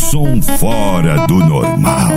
som fora do normal.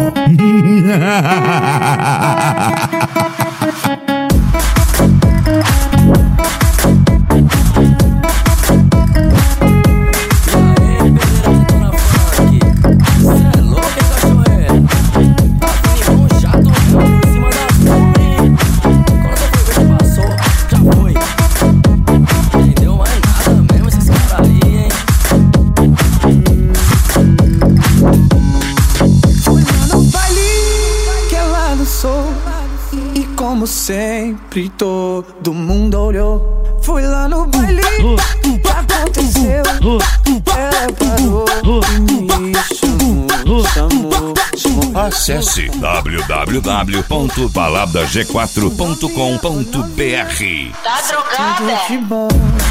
E como sempre todo mundo olhou. Fui lá no baile, o que aconteceu? Ela parou e me chamou. Acesse www.baladag4.com.br. Tá drogada? Tudo de bom.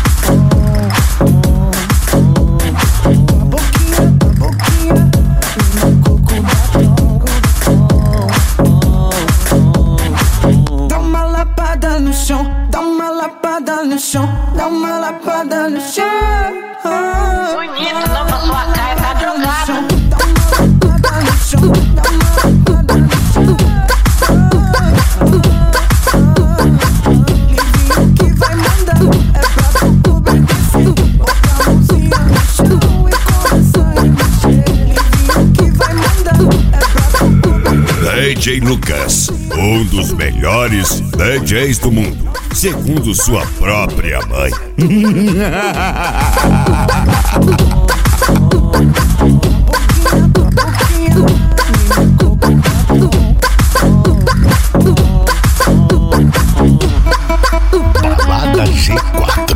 Dá uma lapada no chão, dá uma lapada no chão, dá uma lapada no chão. Bonito, dá pra sua cara, tá drogada. Dá uma lapada no chão, dá uma lapada no chão. Livinho que vai mandar, é pra tu obedecer. Bota a mãozinha no chão e começa a mexer. Livinho que vai mandar, é pra tu obedecer. DJ Lucas, um dos melhores DJs do mundo, segundo sua própria mãe. Balada G4.